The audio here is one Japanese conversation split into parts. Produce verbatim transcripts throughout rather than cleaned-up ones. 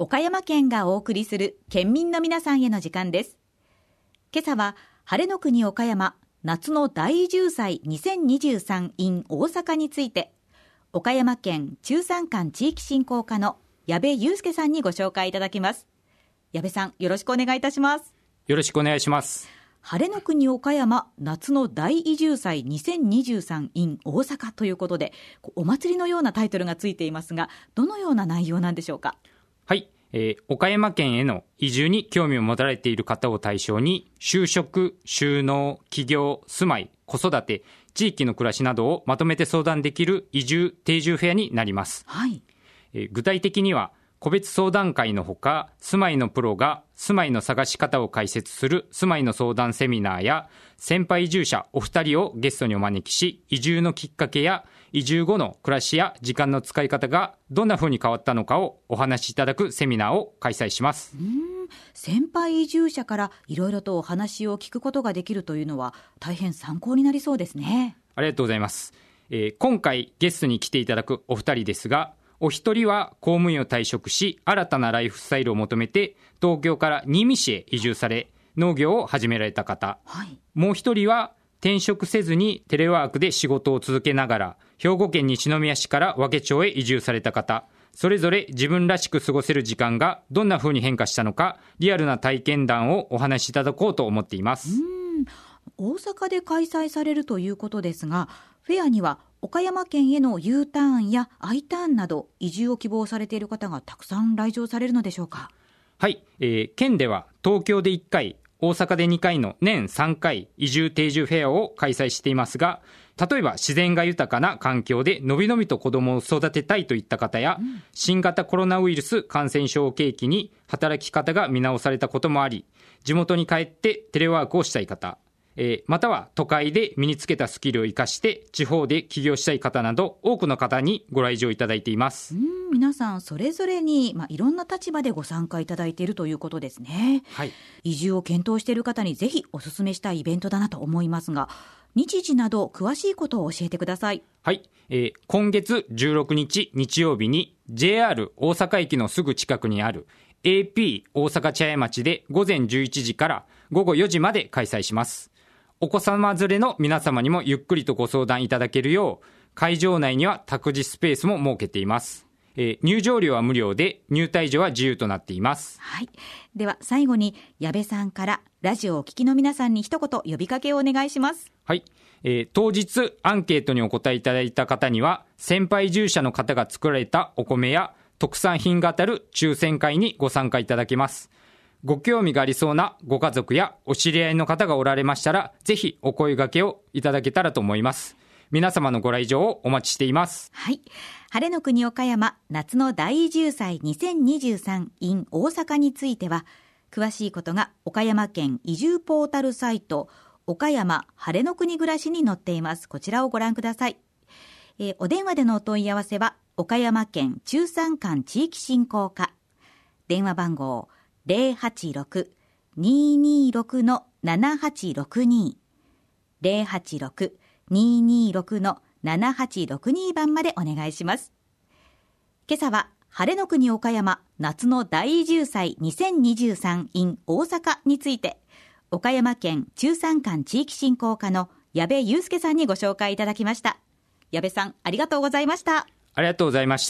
岡山県がお送りする県民の皆さんへの時間です。今朝は晴れの国岡山夏の大移住祭にせんにじゅうさん in 大阪について、岡山県中山間地域振興課の矢部祐介さんにご紹介いただきます。矢部さん、よろしくお願いいたします。 よろしくお願いします。 晴れの国岡山夏の大移住祭にせんにじゅうさん in 大阪ということで、お祭りのようなタイトルがついていますが、どのような内容なんでしょうか。 はい、えー、岡山県への移住に興味を持たれている方を対象に、就職、就農、起業、住まい、子育て、地域の暮らしなどをまとめて相談できる移住定住フェアになります。 はい。 えー、具体的には個別相談会のほか、住まいのプロが住まいの探し方を解説する住まいの相談セミナーや、先輩移住者お二人をゲストにお招きし、移住のきっかけや移住後の暮らしや時間の使い方がどんな風に変わったのかをお話しいただくセミナーを開催します。 うーん、先輩移住者からいろいろとお話を聞くことができるというのは大変参考になりそうですね。 ありがとうございます。えー、今回ゲストに来ていただくお二人ですが、お一人は公務員を退職し、新たなライフスタイルを求めて東京から新見市へ移住され、農業を始められた方、 はい、 もう一人は転職せずにテレワークで仕事を続けながら兵庫県西宮市から和気町へ移住された方、それぞれ自分らしく過ごせる時間がどんな風に変化したのか、リアルな体験談をお話しいただこうと思っています。 うーん、大阪で開催されるということですが、フェアには岡山県への U ターンや I ターンなど移住を希望されている方がたくさん来場されるのでしょうか。 はい、えー、県では東京でいっかい、大阪でにかいの年さんかい移住定住フェアを開催していますが、例えば自然が豊かな環境でのびのびと子どもを育てたいといった方や、うん、新型コロナウイルス感染症を契機に働き方が見直されたこともあり、地元に帰ってテレワークをしたい方、えー、または都会で身につけたスキルを生かして地方で起業したい方など、多くの方にご来場いただいています。 うん、皆さんそれぞれに、まあ、いろんな立場でご参加いただいているということですね。 はい、 移住を検討している方にぜひお勧めしたいイベントだなと思いますが、日時など詳しいことを教えてください。 はい、えー、今月じゅうろくにち日曜日に ジェイアール 大阪駅のすぐ近くにある エーピー 大阪茶屋町で午前じゅういちじから午後よじまで開催します。お子様連れの皆様にもゆっくりとご相談いただけるよう、会場内には託児スペースも設けています。えー、入場料は無料で入退場は自由となっています。 はい、では最後に矢部さんからラジオをお聞きの皆さんに一言呼びかけをお願いします。 はい、えー、当日アンケートにお答えいただいた方には、先輩移住者の方が作られたお米や特産品が当たる抽選会にご参加いただけます。ご興味がありそうなご家族やお知り合いの方がおられましたら、ぜひお声掛けをいただけたらと思います。皆様のご来場をお待ちしています。 はい、晴れの国岡山夏の大移住祭にせんにじゅうさん in 大阪については、詳しいことが岡山県移住ポータルサイト岡山晴れの国暮らしに載っています。こちらをご覧ください。えー、お電話でのお問い合わせは岡山県中山間地域振興課、電話番号 ゼロはちろく にーにーろく ななはちろくに ゼロはちろく にーにーろく ななはちろくに 番までお願いします。今朝は晴れの国岡山夏の大移住祭にせんにじゅうさん in 大阪について、岡山県中山間地域振興課の矢部祐介さんにご紹介いただきました。矢部さん、ありがとうございました。 ありがとうございました。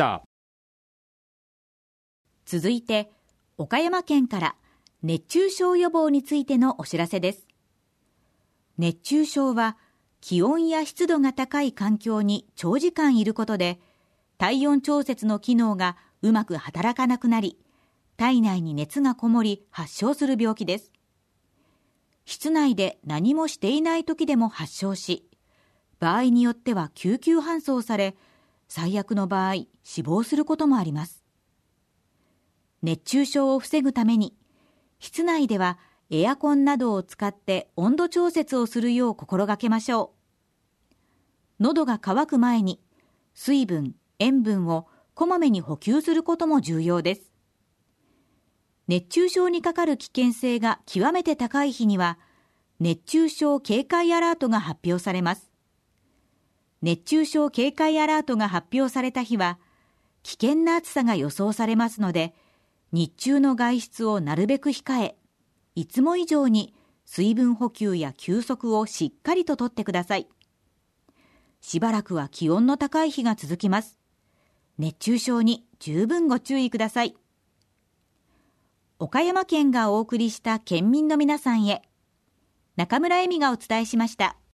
続いて岡山県から熱中症予防についてのお知らせです。熱中症は気温や湿度が高い環境に長時間いることで、体温調節の機能がうまく働かなくなり、体内に熱がこもり発症する病気です。室内で何もしていない時でも発症し、場合によっては救急搬送され、最悪の場合死亡することもあります。熱中症を防ぐために、室内ではエアコンなどを使って温度調節をするよう心がけましょう。喉が渇く前に水分、塩分をこまめに補給することも重要です。熱中症にかかる危険性が極めて高い日には、熱中症警戒アラートが発表されます。熱中症警戒アラートが発表された日は、危険な暑さが予想されますので、 日中の外出をなるべく控え、いつも以上に水分補給や休息をしっかりととってください。しばらくは気温の高い日が続きます。熱中症に十分ご注意ください。岡山県がお送りした県民の皆さんへ、中村恵美がお伝えしました。